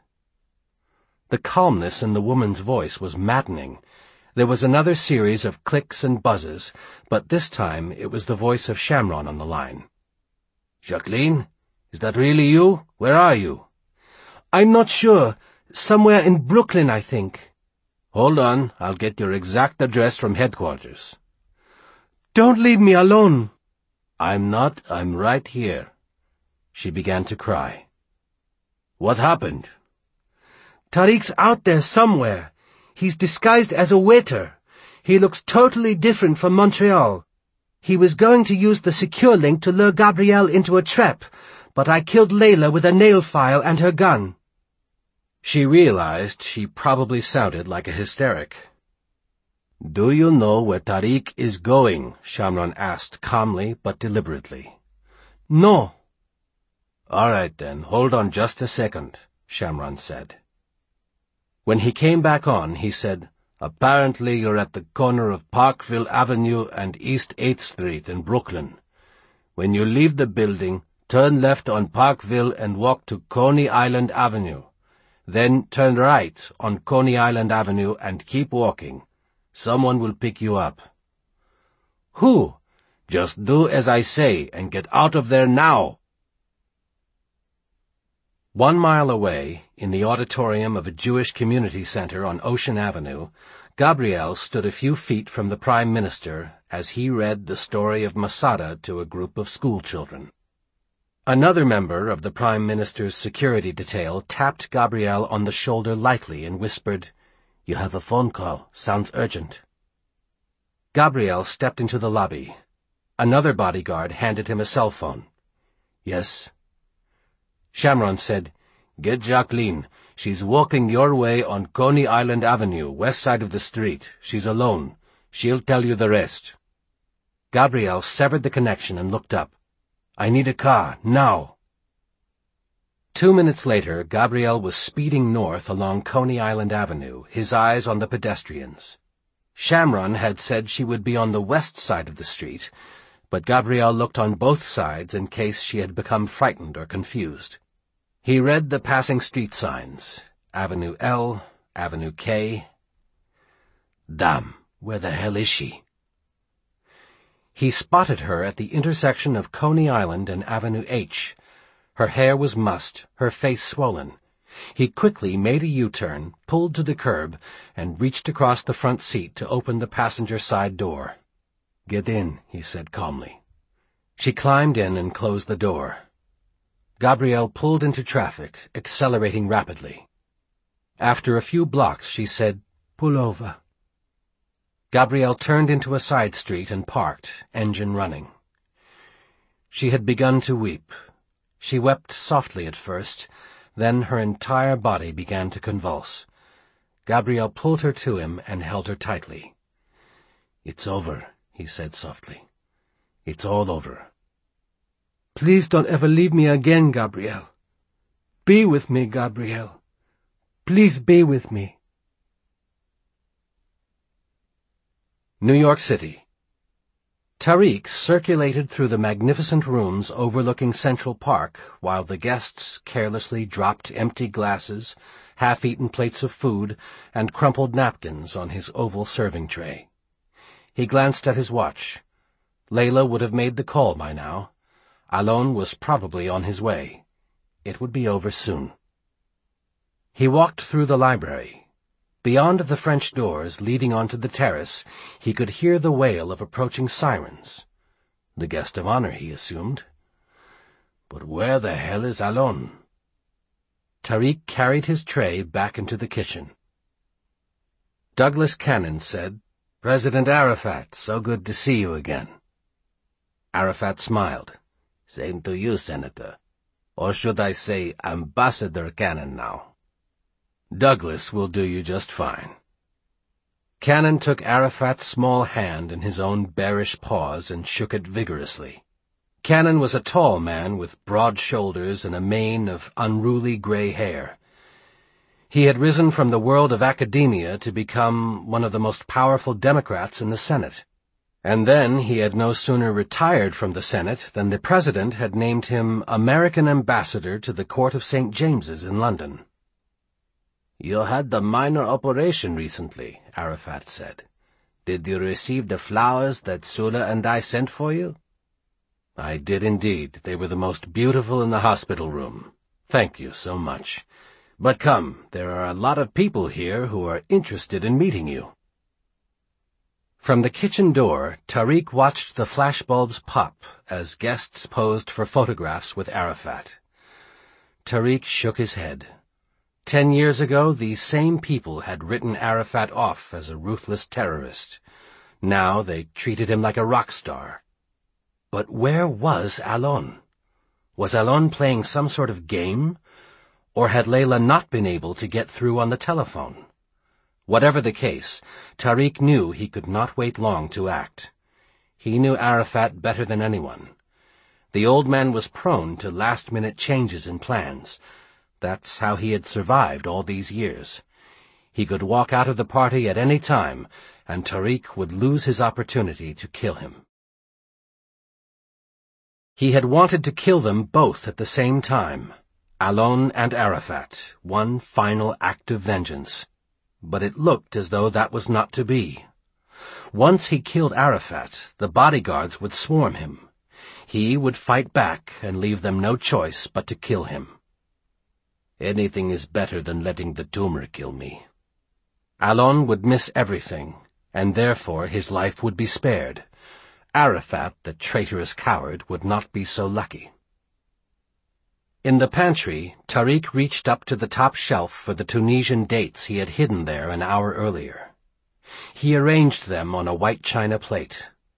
The calmness in the woman's voice was maddening. There was another series of clicks and buzzes, but this time it was the voice of Shamron on the line. "Jacqueline, is that really you? Where are you?" "I'm not sure. Somewhere in Brooklyn, I think." "Hold on, I'll get your exact address from headquarters." "Don't leave me alone." I'm right here." She began to cry. "What happened?" "Tariq's out there somewhere. He's disguised as a waiter. He looks totally different from Montreal. He was going to use the secure link to lure Gabrielle into a trap, but I killed Layla with a nail file and her gun." She realized she probably sounded like a hysteric. "Do you know where Tariq is going?" Shamron asked calmly but deliberately. "No." "All right then, hold on just a second," Shamron said. When he came back on, he said, "Apparently you're at the corner of Parkville Avenue and East 8th Street in Brooklyn. When you leave the building, turn left on Parkville and walk to Coney Island Avenue. Then turn right on Coney Island Avenue and keep walking. Someone will pick you up." "Who?" "Just do as I say and get out of there now." 1 mile away, in the auditorium of a Jewish community center on Ocean Avenue, Gabrielle stood a few feet from the Prime Minister as he read the story of Masada to a group of schoolchildren. Another member of the Prime Minister's security detail tapped Gabrielle on the shoulder lightly and whispered, "You have a phone call. Sounds urgent." Gabrielle stepped into the lobby. Another bodyguard handed him a cell phone. Yes. Shamron said, Get Jacqueline. She's walking your way on Coney Island Avenue, west side of the street. She's alone. She'll tell you the rest. Gabrielle severed the connection and looked up. I need a car, now. 2 minutes later, Gabrielle was speeding north along Coney Island Avenue, his eyes on the pedestrians. Shamron had said she would be on the west side of the street, but Gabrielle looked on both sides in case she had become frightened or confused. He read the passing street signs, Avenue L, Avenue K. Damn, where the hell is she? He spotted her at the intersection of Coney Island and Avenue H. Her hair was mussed, her face swollen. He quickly made a U-turn, pulled to the curb, and reached across the front seat to open the passenger side door. Get in, he said calmly. She climbed in and closed the door. Gabrielle pulled into traffic, accelerating rapidly. After a few blocks, she said, Pull over. Gabrielle turned into a side street and parked, engine running. She had begun to weep. She wept softly at first, then her entire body began to convulse. Gabrielle pulled her to him and held her tightly. It's over, he said softly. It's all over. Please don't ever leave me again, Gabrielle. Be with me, Gabrielle. Please be with me. New York City. Tariq circulated through the magnificent rooms overlooking Central Park while the guests carelessly dropped empty glasses, half-eaten plates of food, and crumpled napkins on his oval serving tray. He glanced at his watch. Layla would have made the call by now. Alon was probably on his way. It would be over soon. He walked through the library. Beyond the French doors leading onto the terrace, he could hear the wail of approaching sirens. The guest of honor, he assumed. But where the hell is Alon? Tariq carried his tray back into the kitchen. Douglas Cannon said, President Arafat, so good to see you again. Arafat smiled. Same to you, Senator. Or should I say Ambassador Cannon now? Douglas will do you just fine. Cannon took Arafat's small hand in his own bearish paws and shook it vigorously. Cannon was a tall man with broad shoulders and a mane of unruly gray hair. He had risen from the world of academia to become one of the most powerful Democrats in the Senate. And then he had no sooner retired from the Senate than the President had named him American Ambassador to the Court of St. James's in London. You had the minor operation recently, Arafat said. Did you receive the flowers that Sula and I sent for you? I did indeed. They were the most beautiful in the hospital room. Thank you so much. But come, there are a lot of people here who are interested in meeting you. From the kitchen door, Tariq watched the flashbulbs pop as guests posed for photographs with Arafat. Tariq shook his head. 10 years ago, these same people had written Arafat off as a ruthless terrorist. Now they treated him like a rock star. But where was Alon? Was Alon playing some sort of game? Or had Layla not been able to get through on the telephone? Whatever the case, Tariq knew he could not wait long to act. He knew Arafat better than anyone. The old man was prone to last-minute changes in plans. That's how he had survived all these years. He could walk out of the party at any time, and Tariq would lose his opportunity to kill him. He had wanted to kill them both at the same time, Alon and Arafat, one final act of vengeance. But it looked as though that was not to be. Once he killed Arafat, the bodyguards would swarm him. He would fight back and leave them no choice but to kill him. Anything is better than letting the tumor kill me. Alon would miss everything, and therefore his life would be spared. Arafat, the traitorous coward, would not be so lucky. In the pantry, Tariq reached up to the top shelf for the Tunisian dates he had hidden there an hour earlier. He arranged them on a white china plate.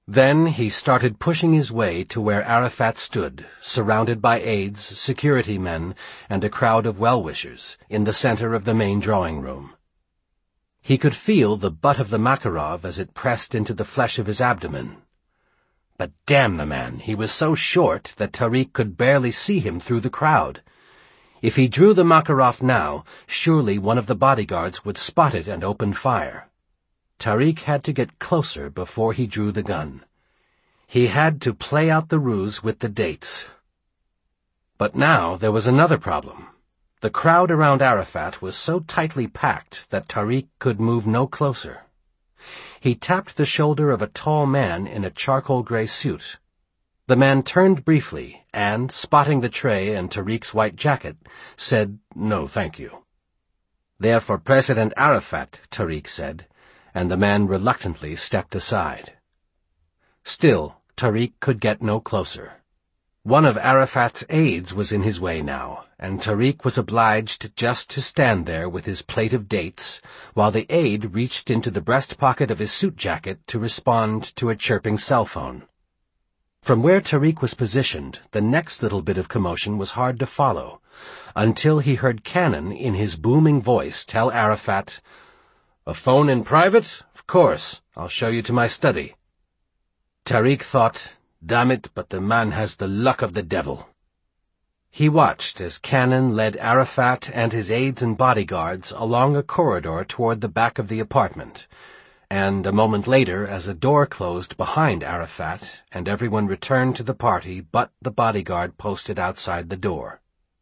Then he started pushing his way to where Arafat stood, surrounded by aides, security men, and a crowd of well-wishers, in the center of the main drawing room. He could feel the butt of the Makarov as it pressed into the flesh of his abdomen. But damn the man, he was so short that Tariq could barely see him through the crowd. If he drew the Makarov now, surely one of the bodyguards would spot it and open fire. Tariq had to get closer before he drew the gun. He had to play out the ruse with the dates. But now there was another problem. The crowd around Arafat was so tightly packed that Tariq could move no closer. He tapped the shoulder of a tall man in a charcoal-gray suit. The man turned briefly and, spotting the tray and Tariq's white jacket, said, "No, thank you." "They're for President Arafat," Tariq said, and the man reluctantly stepped aside. Still, Tariq could get no closer. One of Arafat's aides was in his way now, and Tariq was obliged just to stand there with his plate of dates, while the aide reached into the breast pocket of his suit jacket to respond to a chirping cell phone. From where Tariq was positioned, the next little bit of commotion was hard to follow, until he heard Cannon in his booming voice tell Arafat, "A phone in private? Of course. I'll show you to my study." Tariq thought, "Damn it, but the man has the luck of the devil." He watched as Cannon led Arafat and his aides and bodyguards along a corridor toward the back of the apartment, and a moment later, as a door closed behind Arafat and everyone returned to the party but the bodyguard posted outside the door.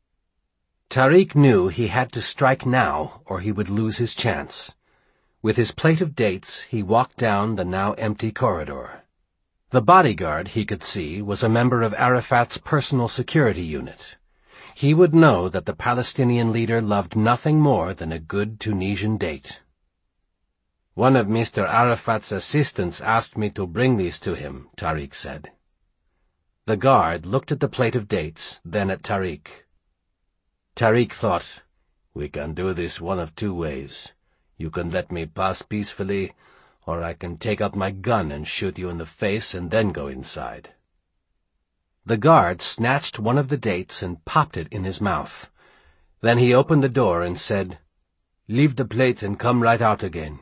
Tariq knew he had to strike now or he would lose his chance. With his plate of dates, he walked down the now empty corridor. The bodyguard, he could see, was a member of Arafat's personal security unit. He would know that the Palestinian leader loved nothing more than a good Tunisian date. "One of Mr. Arafat's assistants asked me to bring these to him," Tariq said. The guard looked at the plate of dates, then at Tariq. Tariq thought, "We can do this one of two ways. You can let me pass peacefully, or I can take out my gun and shoot you in the face and then go inside." The guard snatched one of the dates and popped it in his mouth. Then he opened the door and said, "Leave the plate and come right out again."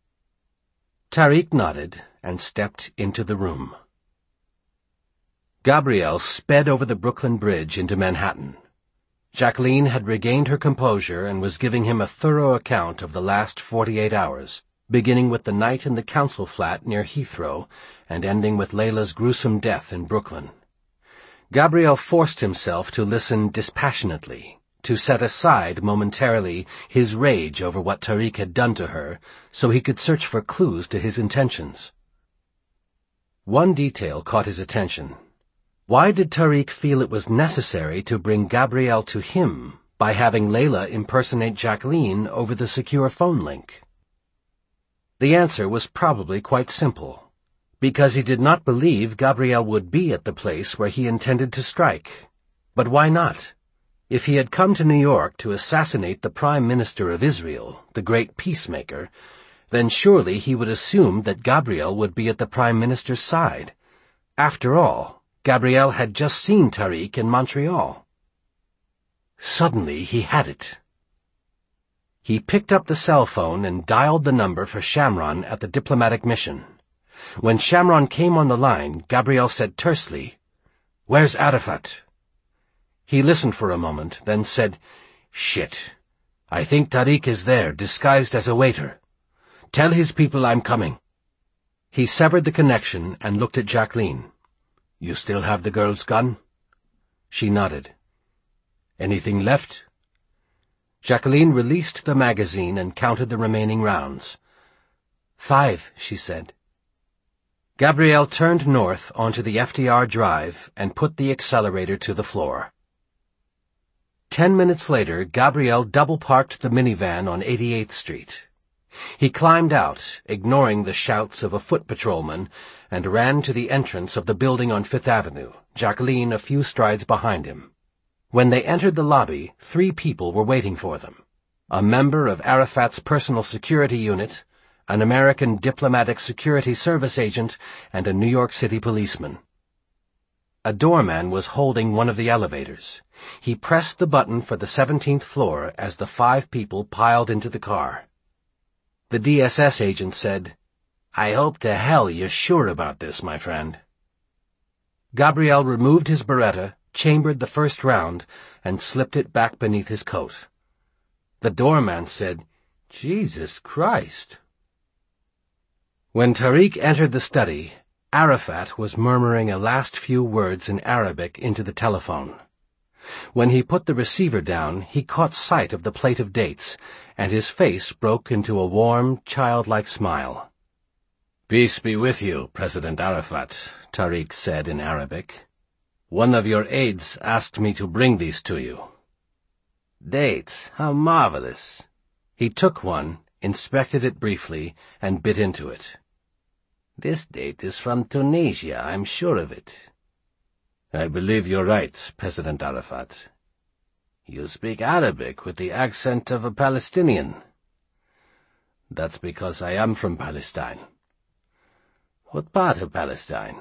Tariq nodded and stepped into the room. Gabrielle sped over the Brooklyn Bridge into Manhattan. Jacqueline had regained her composure and was giving him a thorough account of the last 48 hours, beginning with the night in the council flat near Heathrow and ending with Layla's gruesome death in Brooklyn. Gabrielle forced himself to listen dispassionately, to set aside momentarily his rage over what Tariq had done to her, so he could search for clues to his intentions. One detail caught his attention. Why did Tariq feel it was necessary to bring Gabrielle to him by having Layla impersonate Jacqueline over the secure phone link? The answer was probably quite simple. Because he did not believe Gabrielle would be at the place where he intended to strike. But why not? If he had come to New York to assassinate the Prime Minister of Israel, the great peacemaker, then surely he would assume that Gabrielle would be at the Prime Minister's side. After all, Gabrielle had just seen Tariq in Montreal. Suddenly he had it. He picked up the cell phone and dialed the number for Shamron at the diplomatic mission. When Shamron came on the line, Gabrielle said tersely, "Where's Arafat?" He listened for a moment, then said, "Shit. I think Tariq is there, disguised as a waiter. Tell his people I'm coming." He severed the connection and looked at Jacqueline. "You still have the girl's gun?" She nodded. "Anything left?" Jacqueline released the magazine and counted the remaining rounds. 5, she said. Gabrielle turned north onto the FDR Drive and put the accelerator to the floor. 10 minutes later, Gabrielle double-parked the minivan on 88th Street. He climbed out, ignoring the shouts of a foot patrolman, and ran to the entrance of the building on Fifth Avenue, Jacqueline a few strides behind him. When they entered the lobby, 3 people were waiting for them. A member of Arafat's personal security unit, an American Diplomatic Security Service agent, and a New York City policeman. A doorman was holding one of the elevators. He pressed the button for the 17th floor as the 5 people piled into the car. The DSS agent said, "I hope to hell you're sure about this, my friend." Gabriel removed his Beretta, chambered the first round, and slipped it back beneath his coat. The doorman said, "Jesus Christ." When Tariq entered the study, Arafat was murmuring a last few words in Arabic into the telephone. When he put the receiver down, he caught sight of the plate of dates, and his face broke into a warm, childlike smile. "Peace be with you, President Arafat," Tariq said in Arabic. "One of your aides asked me to bring these to you." "Dates, how marvelous." He took one, inspected it briefly, and bit into it. "This date is from Tunisia, I'm sure of it." "I believe you're right, President Arafat." "You speak Arabic with the accent of a Palestinian." "That's because I am from Palestine." "What part of Palestine?"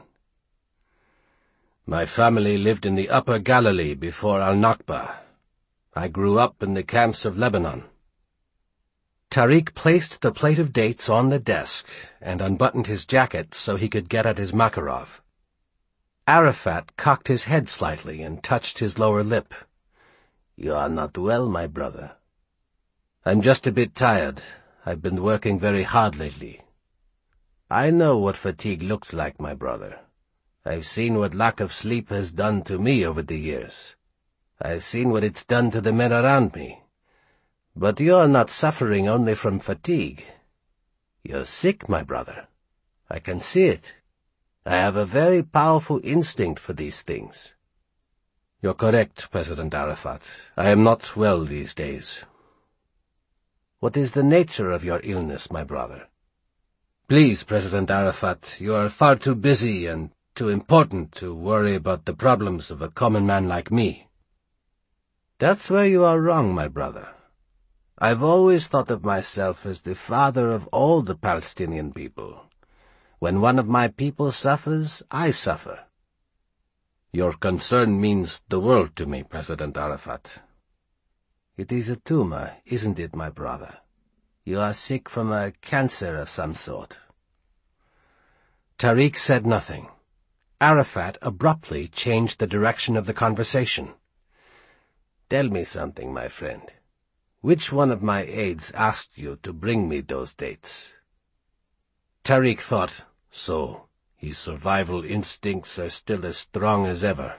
"My family lived in the Upper Galilee before Al-Nakba. I grew up in the camps of Lebanon." Tariq placed the plate of dates on the desk and unbuttoned his jacket so he could get at his Makarov. Arafat cocked his head slightly and touched his lower lip. "You are not well, my brother." "I'm just a bit tired. I've been working very hard lately." "I know what fatigue looks like, my brother. I've seen what lack of sleep has done to me over the years. I've seen what it's done to the men around me. But you're not suffering only from fatigue. You're sick, my brother. I can see it. I have a very powerful instinct for these things." "You're correct, President Arafat. I am not well these days." "What is the nature of your illness, my brother?" "Please, President Arafat, you are far too busy and too important to worry about the problems of a common man like me." "That's where you are wrong, my brother. I've always thought of myself as the father of all the Palestinian people. When one of my people suffers, I suffer." "Your concern means the world to me, President Arafat." "It is a tumor, isn't it, my brother? You are sick from a cancer of some sort." Tariq said nothing. Arafat abruptly changed the direction of the conversation. "Tell me something, my friend. Which one of my aides asked you to bring me those dates?" Tariq thought, so his survival instincts are still as strong as ever.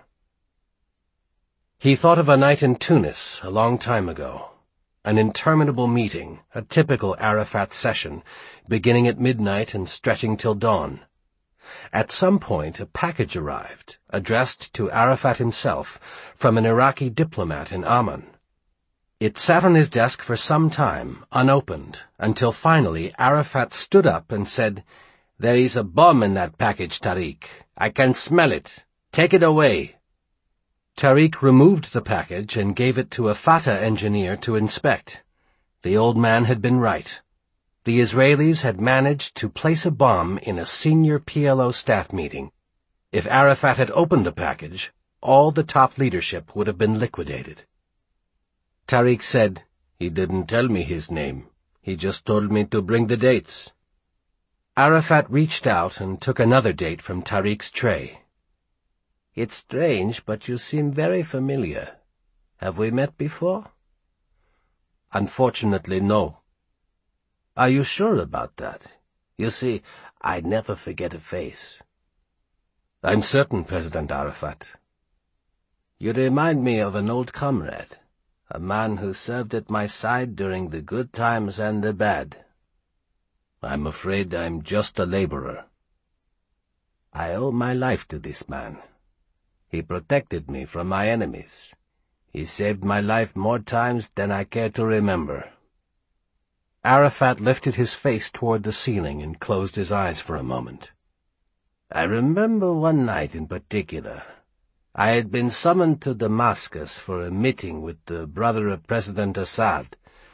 He thought of a night in Tunis a long time ago. An interminable meeting, a typical Arafat session, beginning at midnight and stretching till dawn. At some point, a package arrived, addressed to Arafat himself, from an Iraqi diplomat in Amman. It sat on his desk for some time, unopened, until finally Arafat stood up and said, "There is a bomb in that package, Tariq. I can smell it. Take it away." Tariq removed the package and gave it to a Fatah engineer to inspect. The old man had been right. The Israelis had managed to place a bomb in a senior PLO staff meeting. If Arafat had opened the package, all the top leadership would have been liquidated. Tariq said, "He didn't tell me his name. He just told me to bring the dates." Arafat reached out and took another date from Tariq's tray. "It's strange, but you seem very familiar. Have we met before?" "Unfortunately, no." "Are you sure about that? You see, I never forget a face." "I'm certain, President Arafat." "You remind me of an old comrade, a man who served at my side during the good times and the bad." "I'm afraid I'm just a laborer." "I owe my life to this man. He protected me from my enemies. He saved my life more times than I care to remember." Arafat lifted his face toward the ceiling and closed his eyes for a moment. "I remember one night in particular. I had been summoned to Damascus for a meeting with the brother of President Assad.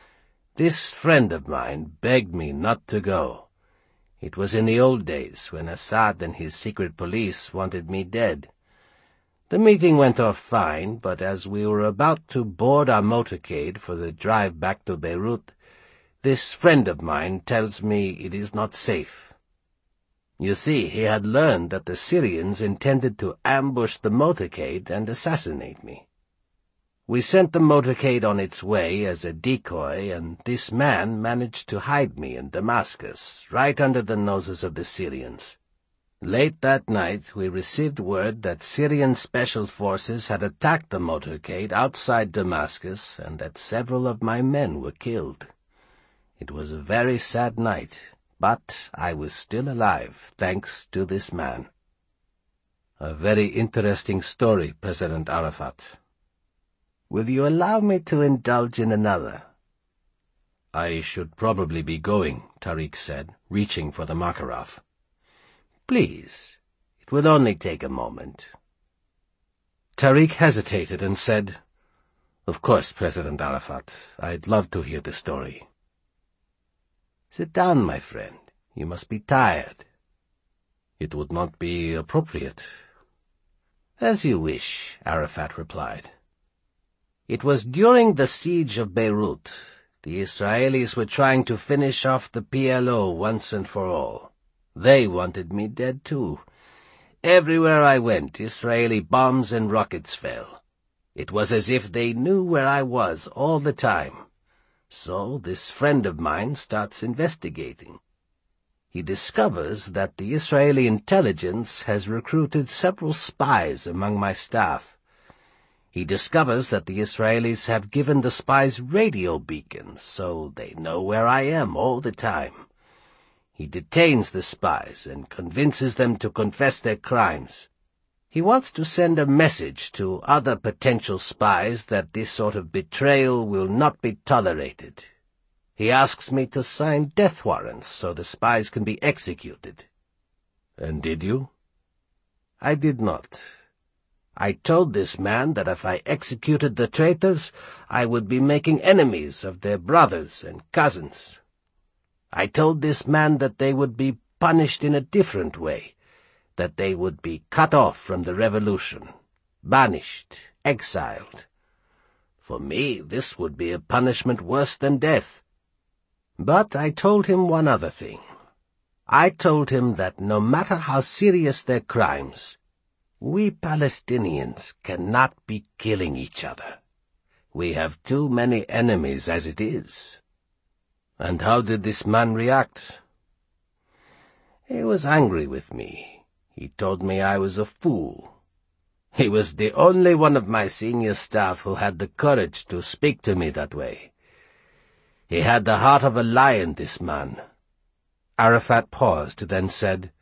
This friend of mine begged me not to go. It was in the old days when Assad and his secret police wanted me dead. The meeting went off fine, but as we were about to board our motorcade for the drive back to Beirut, this friend of mine tells me it is not safe. You see, he had learned that the Syrians intended to ambush the motorcade and assassinate me. We sent the motorcade on its way as a decoy, and this man managed to hide me in Damascus, right under the noses of the Syrians. Late that night, we received word that Syrian special forces had attacked the motorcade outside Damascus and that several of my men were killed. It was a very sad night, but I was still alive, thanks to this man. A very interesting story, President Arafat. Will you allow me to indulge in another? I should probably be going, Tariq said, reaching for the Makarov. Please, it will only take a moment. Tariq hesitated and said, Of course, President Arafat, I'd love to hear the story. Sit down, my friend. You must be tired. It would not be appropriate. As you wish, Arafat replied. It was during the siege of Beirut. The Israelis were trying to finish off the PLO once and for all. They wanted me dead too. Everywhere I went, Israeli bombs and rockets fell. It was as if they knew where I was all the time. So this friend of mine starts investigating. He discovers that the Israeli intelligence has recruited several spies among my staff. He discovers that the Israelis have given the spies radio beacons, so they know where I am all the time. He detains the spies and convinces them to confess their crimes. He wants to send a message to other potential spies that this sort of betrayal will not be tolerated. He asks me to sign death warrants so the spies can be executed. And did you? I did not. I told this man that if I executed the traitors, I would be making enemies of their brothers and cousins. I told this man that they would be punished in a different way, that they would be cut off from the revolution, banished, exiled. For me, this would be a punishment worse than death. But I told him one other thing. I told him that no matter how serious their crimes, we Palestinians cannot be killing each other. We have too many enemies as it is. And how did this man react? He was angry with me. He told me I was a fool. He was the only one of my senior staff who had the courage to speak to me that way. He had the heart of a lion, this man. Arafat paused, then said,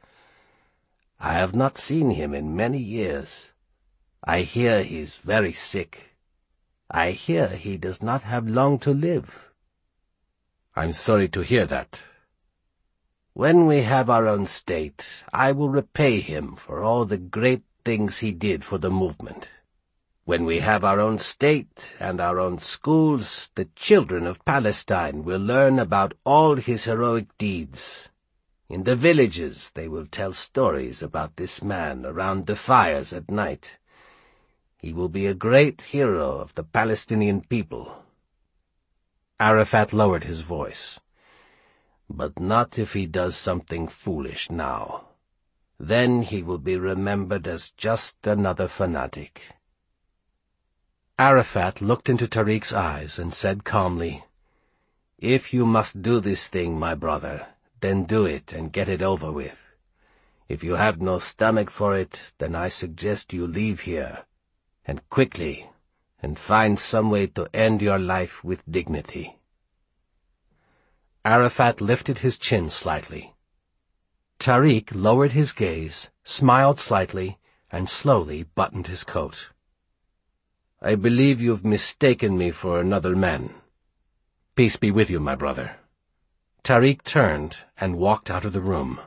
I have not seen him in many years. I hear he's very sick. I hear he does not have long to live. I'm sorry to hear that. When we have our own state, I will repay him for all the great things he did for the movement. When we have our own state and our own schools, the children of Palestine will learn about all his heroic deeds. In the villages they will tell stories about this man around the fires at night. He will be a great hero of the Palestinian people. Arafat lowered his voice. But not if he does something foolish now. Then he will be remembered as just another fanatic. Arafat looked into Tariq's eyes and said calmly, If you must do this thing, my brother, then do it and get it over with. If you have no stomach for it, then I suggest you leave here, and quickly, and find some way to end your life with dignity. Arafat lifted his chin slightly. Tariq lowered his gaze, smiled slightly, and slowly buttoned his coat. I believe you've mistaken me for another man. Peace be with you, my brother. Tariq turned and walked out of the room.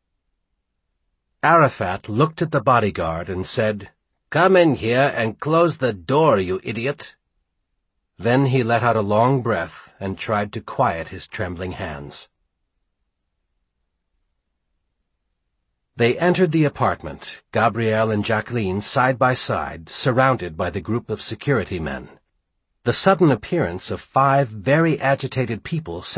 Arafat looked at the bodyguard and said, Come in here and close the door, you idiot. Then he let out a long breath and tried to quiet his trembling hands. They entered the apartment, Gabrielle and Jacqueline side by side, surrounded by the group of security men. The sudden appearance of 5 very agitated people